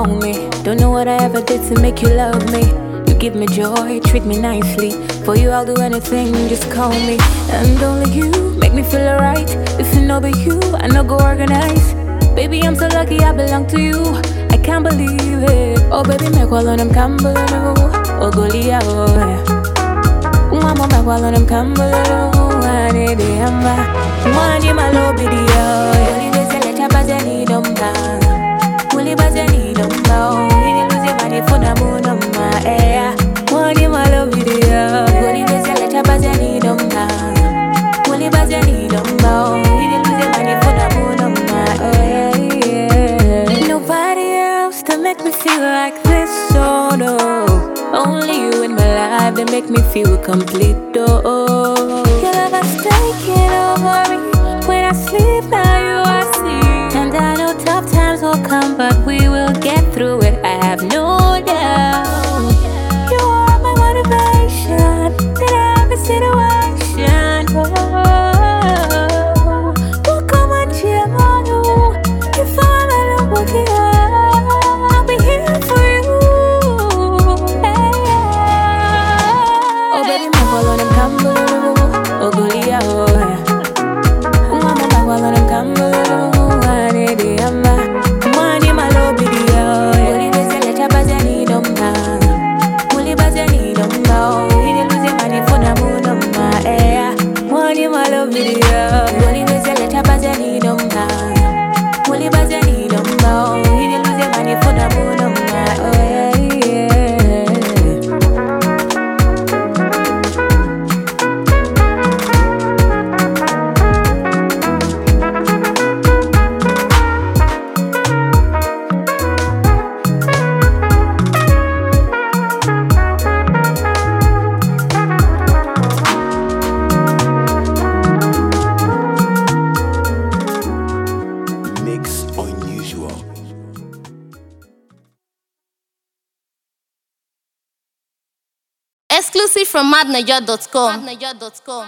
own me. Don't know what I ever did to make you love me. You give me joy, treat me nicely. For you I'll do anything, just call me. And only you make me feel alright. If it no be you, I no go organize. Baby, I'm so lucky I belong to you. I can't believe it. Oh baby, me call on them Campbell. Oh Golia, oh mama, me call on them Campbell. I need the hammer. Money, my love video. Only they say let your body need them down. Only body need them down. You lose your body for the moon on my air. Money, my love video. Only they say let your body need them down. Only body need them down. You lose your body for the moon on my air. Nobody else to make me feel like this, oh no. Only you in my life that make me feel complete, oh. Your love has taken over me. When I sleep now you are asleep. And I know tough times will come, but we will get through it, I have no doubt. You are my motivation in every situation, oh. Look how much you know. If I'm alone with you, I'll be here for you. Follow them Campbell, oh Golia, oh mama, follow them Campbell, I need the hammer. Money, my love video. Only they say let your body need them down. Only body need them down. You lose your money for the moon on my air. Money, my love video. Only they say let your body need them down. Only body need them down. You lose your money for the moon on my air. Exclusive from madniger.com.